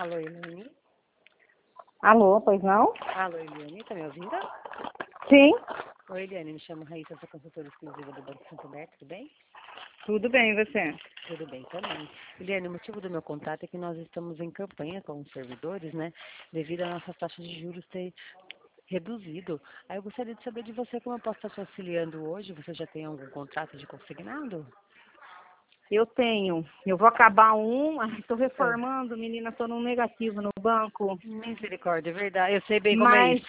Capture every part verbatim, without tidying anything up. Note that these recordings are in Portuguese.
Alô, Eliane? Alô, pois não? Alô, Eliane, tá me ouvindo? Sim. Oi, Eliane, me chamo Raíssa, sou consultora exclusiva do Banco Santander, tudo bem? Tudo bem, e você? Tudo bem também. Eliane, o motivo do meu contato é que nós estamos em campanha com os servidores, né? Devido à nossa taxa de juros ter reduzido. Aí eu gostaria de saber de você como eu posso estar te auxiliando hoje. Você já tem algum contrato de consignado? Eu tenho. Eu vou acabar um, estou É. reformando, menina, estou num negativo no banco, Misericórdia, é verdade. Eu sei bem como é mas isso.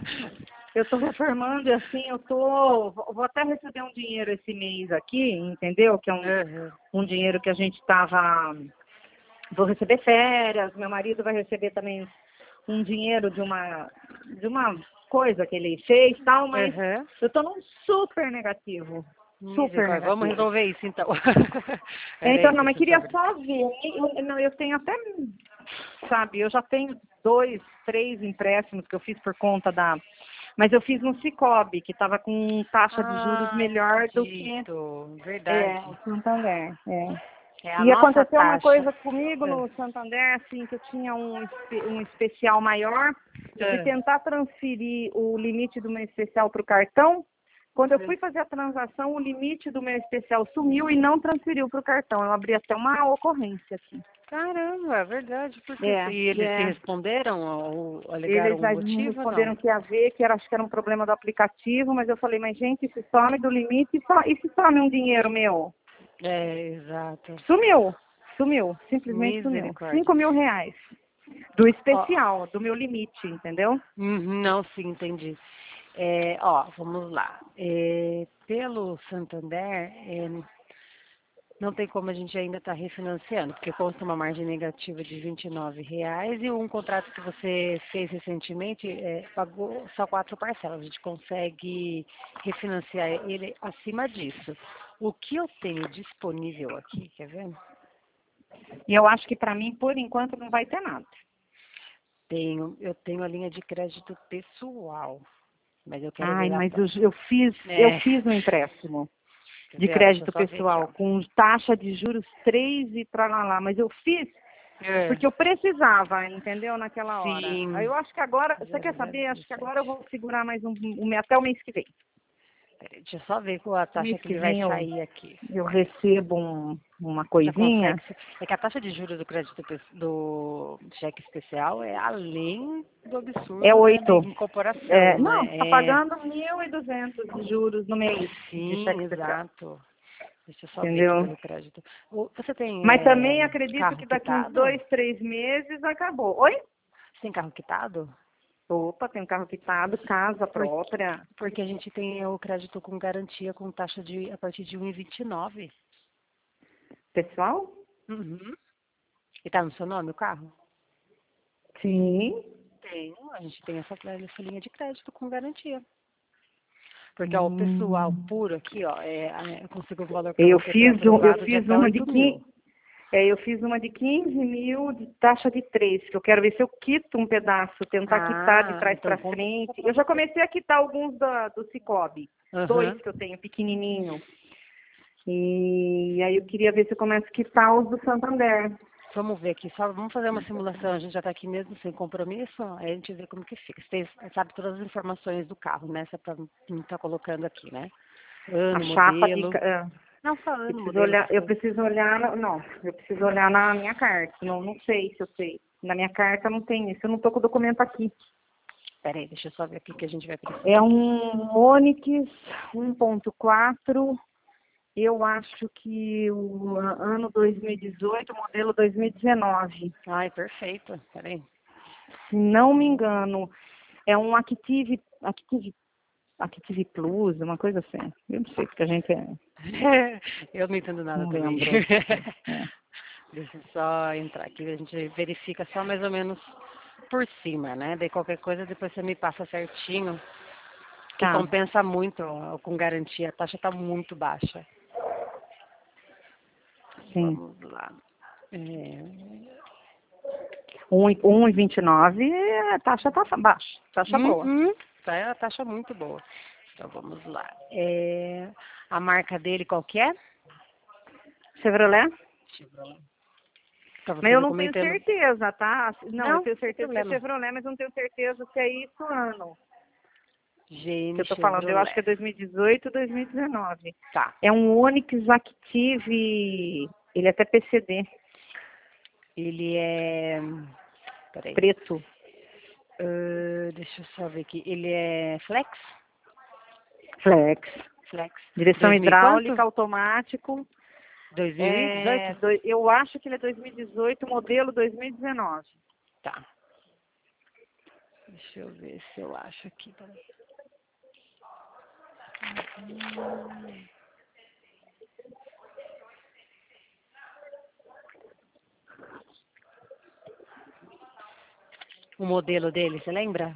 eu estou reformando e assim, eu tô, vou até receber um dinheiro esse mês aqui, entendeu? Que é um, Uhum. um dinheiro que a gente estava, vou receber férias, meu marido vai receber também um dinheiro de uma, de uma coisa que ele fez e tal, mas Uhum. eu estou num super negativo, super Misericórdia, vamos negativo. resolver isso então. Então, Peraí, não, mas deixa eu só queria ver. só ver. Eu, não, eu tenho até, sabe, eu já tenho dois, três empréstimos que eu fiz por conta da... Mas eu fiz no Cicobi, que estava com taxa de juros Ah, melhor do que acredito. é, Verdade. o Santander. É. É a E nossa aconteceu uma taxa. coisa comigo Ah, no Santander, assim, que eu tinha um, espe- um especial maior. Eu fui ah, tentar transferir o limite do meu especial para o cartão. Quando eu fui fazer a transação, o limite do meu especial sumiu e não transferiu para o cartão. Eu abri até uma ocorrência aqui. Caramba, é verdade. Porque É, e eles te é. responderam ou alegaram Eles algum já me motivo ou não? responderam que ia ver, que era, acho que era um problema do aplicativo, mas eu falei, mas gente, se some do limite e, só, e se some um dinheiro meu? É, exato. Sumiu, sumiu, simplesmente sumiu. Misericórdia. Cinco mil reais do Ó, especial, do meu limite, entendeu? uhum, não, sim, entendi. É, ó, vamos lá. É, pelo Santander, é, não tem como a gente ainda estar refinanciando, porque consta uma margem negativa de vinte e nove reais e um contrato que você fez recentemente é, pagou só quatro parcelas. A gente consegue refinanciar ele acima disso. O que eu tenho disponível aqui, quer ver? E eu acho que para mim, por enquanto, não vai ter nada. Tenho, eu tenho a linha de crédito pessoal, mas eu quero Ai, ver a... mas eu, eu fiz, eu É, fiz um empréstimo quer de ver? Ó, deixa eu crédito só ver aqui, ó. pessoal com taxa de juros três e tralalá, mas eu fiz É, porque eu precisava, entendeu, naquela hora. Aí sim, eu acho que agora, você quer zero zero saber? Acho que agora eu dezessete. vou segurar mais um, um até o mês que vem. Peraí, deixa eu só ver qual a taxa Mês que que ele vai vem eu, sair aqui. eu recebo um- uma Já consegue. coisinha. É que a taxa de juros do crédito pe- do cheque especial é além do É absurdo, né? Da oito. É, incorporação, não, né? você está É, pagando mil e duzentos de juros no mês de sim, cheque especial, exato. Deixa eu só ver aqui entendeu? pelo crédito. O- Você tem Mas é, também acredito carro que daqui uns quitado? dois, três meses acabou. Oi? Você tem carro quitado? Opa, tem um carro quitado, casa Por- própria. Porque a gente tem o crédito com garantia com taxa de a partir de um e vinte e nove. Pessoal? Uhum. E tá no seu nome o carro? Sim. Tenho. A gente tem essa, essa linha de crédito com garantia. Porque ó, o pessoal Hum. puro aqui, ó, é, é, eu consigo o valor para Eu você ter fiz, um- eu aprovado de fiz até uma de oito quinze, mil. é, eu fiz uma de quinze mil de taxa de três, que eu quero ver se eu quito um pedaço, tentar quitar de Ah, trás então para compensa frente. para Eu já você. comecei a quitar alguns da, do Cicobi, dois Aham. que eu tenho, pequenininho. E aí eu queria ver se eu começo a quitar os do Santander. Vamos ver aqui, só vamos fazer uma simulação, a gente já está aqui mesmo sem compromisso, aí a gente vê como que fica. Você tem- sabe todas as informações do carro, né? Só para não estar colocando aqui, né? A Ano, chapa de, modelo. ca- é, Não, só eu ano, preciso modelo, olhar, essas eu coisas. preciso olhar, na- não, eu preciso olhar na minha carta. Não, não sei se eu sei. Na minha carta não tem isso, eu não estou com o documento aqui. Peraí, deixa eu só ver aqui que a gente vai É precisar. um Onix um ponto quatro, eu acho que o ano dois mil e dezoito, modelo dois mil e dezenove. Ai, perfeito. Peraí. Se não me engano, é um Active, Active, Active Plus, uma coisa assim. Eu não sei, porque a gente é, Eu não entendo nada não também. lembro. É. Deixa eu só entrar aqui, a gente verifica só mais ou menos por cima, né? Daí qualquer coisa depois você me passa certinho, que Tá, compensa muito ó, com garantia. A taxa está muito baixa. sim. Vamos lá. É... um e vinte e nove, a taxa tá baixa, taxa boa. Uhum, tá, é a taxa muito boa. Então vamos lá. É... A marca dele qual que é? Chevrolet? Chevrolet. Pra você Mas eu ver não como eu tenho entendo. certeza, tá? Não, eu Não, tenho sem certeza que é problema. Chevrolet, mas eu não tenho certeza se é isso ano. G Que M eu tô falando, eu acho que é Chevrolet. dois mil e dezoito, dois mil e dezenove. Tá. É um Onix Active, ele é até P C D, Ele é... Peraí. preto, Ah, deixa eu só ver aqui. Ele é flex? flex. Flex. Direção dois mil e quanto? hidráulica, automático. dois mil e É, dezoito? do- eu acho que ele é dois mil e dezoito, modelo dois mil e dezenove. Tá. Deixa eu ver se eu acho aqui. Peraí. O modelo dele, você lembra?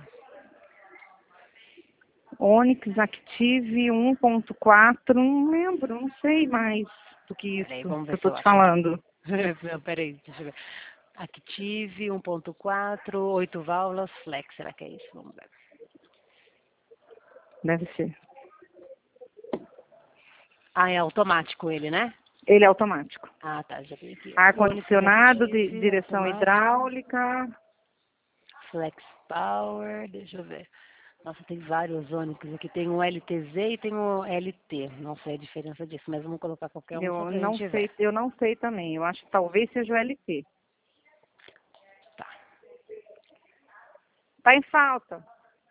Onix Active um ponto quatro, não lembro, não sei mais do que Peraí, isso vamos que ver eu se tô eu te acho aqui. falando. Não, peraí, deixa eu ver. Active um ponto quatro, oito válvulas, flex, será que é isso? Vamos ver. Deve ser. Ah, é automático ele, né? Ele é automático. Ah, tá, já vi aqui. Ó. Onix Ar-condicionado, di- Active, direção automático, hidráulica. flex power, deixa eu ver. Nossa, tem vários Onix aqui. Tem o L T Z e tem o L T. Não sei a diferença disso, mas vamos colocar qualquer um só Eu pra não gente ver. sei, eu não sei também. Eu acho que talvez seja o L T. Tá. Tá em falta.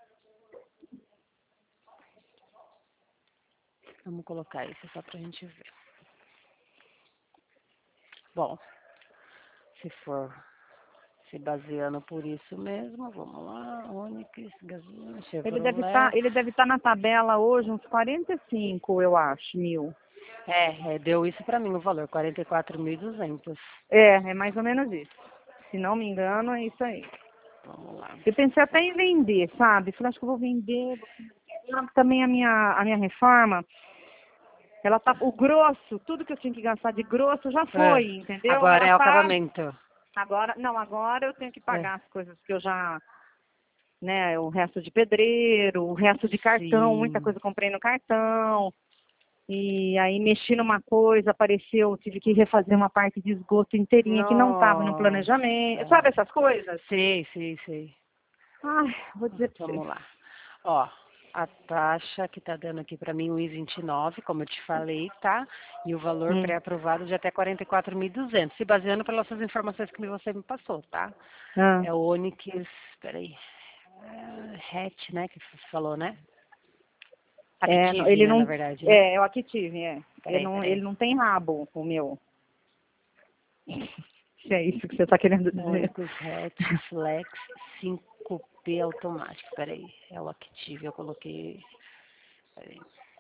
Vamos colocar isso só pra gente ver. Bom, se for se baseando por isso mesmo, vamos lá. Onix, gasolina, Ele deve estar, Chevrolet. ele deve estar na tabela hoje uns quarenta e cinco, eu acho, mil. É, é, deu isso pra mim o valor, quarenta e quatro mil e duzentos. É, é mais ou menos isso. Se não me engano, é isso aí. Vamos lá. Eu pensei até em vender, sabe? Falei, acho que eu vou vender. Vou vender. Também a minha, a minha reforma, ela tá, o grosso, tudo que eu tinha que gastar de grosso já É, foi, entendeu? agora Ela é o tá, acabamento. agora, não, agora eu tenho que É, pagar as coisas que eu já, né, o resto de pedreiro, o resto de cartão, muita sim. coisa eu comprei no cartão. E aí mexi numa coisa, apareceu, tive que refazer uma parte de esgoto inteirinha que não estava no Nossa. planejamento. Sabe essas coisas? Sei, sei, sei. Ai, vou dizer pra você. Vamos lá. Ó, a taxa que tá dando aqui pra mim, um e vinte e nove, como eu te falei, tá? E o valor Hum. pré-aprovado de até quarenta e quatro mil e duzentos, se baseando pelas suas informações que você me passou, tá? Ah, É o Onix, peraí, é, hatch, né, que você falou, né? é, não, Active, ele né, na não. verdade, né? É, é o Active, é. Ele Peraí, não, ele peraí. não tem rabo, o meu. Se é isso que você está querendo dizer. Onix hatch flex cinco P automático, peraí. É o Active, eu coloquei, peraí.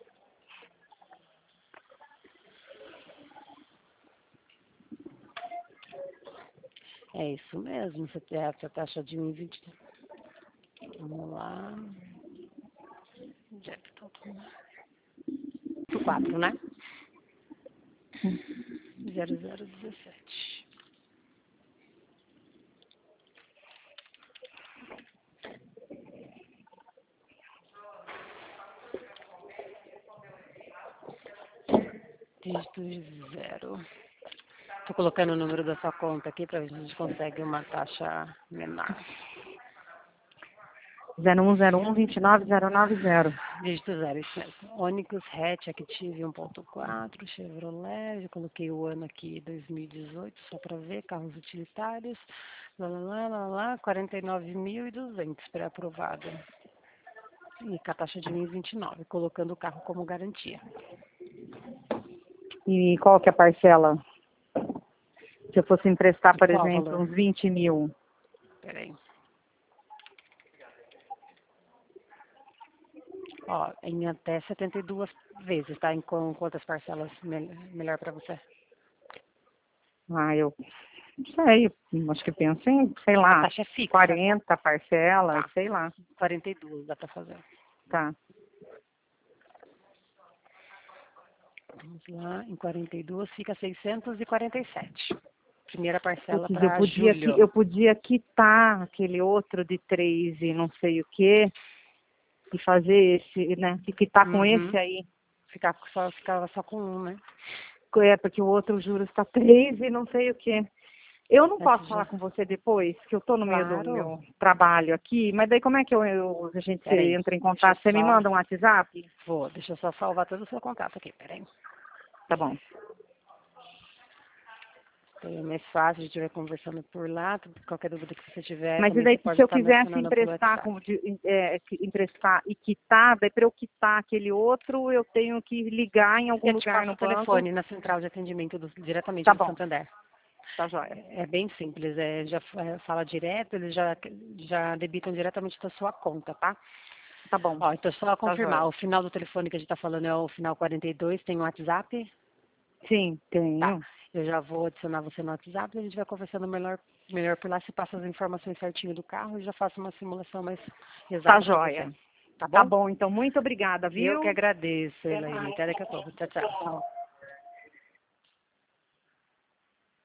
É isso mesmo, você tem essa taxa de um e vinte. Vamos lá. Onde é que tá o quatro, né? zero zero dezessete. Dígito zero. Tô colocando o número da sua conta aqui para ver se a gente consegue uma taxa menor. zero um zero um vinte e nove zero nove zero. Dígito zero, isso mesmo. Onix hatch Active um ponto quatro, Chevrolet, eu coloquei o ano aqui dois mil e dezoito, só para ver, carros utilitários, lá, lá, lá, lá, lá, quarenta e nove mil e duzentos pré-aprovado. E com a taxa de um e vinte e nove, colocando o carro como garantia. E qual que é a parcela? Se eu fosse emprestar, De por qual exemplo, valor? uns vinte mil. Peraí. Ó, em até setenta e duas vezes, tá? Em com quantas parcelas me- melhor para você? Ah, eu não sei, acho que penso em, sei A lá, taxa é fixa. quarenta parcelas, Tá. sei lá. quarenta e duas dá para fazer. Tá. Vamos lá, em quarenta e duas fica seiscentos e quarenta e sete. Primeira parcela Putz, eu para podia, qui- julho. eu podia quitar aquele outro de três e não sei o quê, e fazer esse, né? E quitar com esse Uhum. aí. Ficar só, ficava só com um, né? É, porque o outro, o juros está três e não sei o quê. Eu não posso Antes falar de... com você depois, que eu tô no meio do Claro. meu trabalho aqui, mas daí como é que eu, eu- a gente Peraí, entra em deixa eu contato? Você me só... manda um WhatsApp? Vou, deixa eu só salvar todo o seu contato aqui, peraí. Tá bom. É mais fácil, a gente vai conversando por lá, qualquer dúvida que você tiver, Mas e também você daí, pode se eu estar me quisesse acionando pelo emprestar, WhatsApp. com, de- é, que- emprestar e quitar, daí para eu quitar aquele outro, eu tenho que ligar em algum Eu te lugar passo no o banco? telefone na central de atendimento do- diretamente Tá do bom, Santander. tá joia. É bem simples, é, já é, fala direto, eles já, já debitam diretamente da sua conta, tá? Tá bom, Ó, então só tá confirmar, joia. o final do telefone que a gente está falando é o final quarenta e dois, tem o WhatsApp? Sim, Tá. tenho. Eu já vou adicionar você no WhatsApp e a gente vai conversando melhor, melhor por lá, se passa as informações certinho do carro e já faço uma simulação mais Tá exata para você. joia. Tá Tá bom? bom, então muito obrigada, Eu que viu? agradeço, Até Elaine. mais. Até daqui a pouco. Tchau, tchau. Tchau.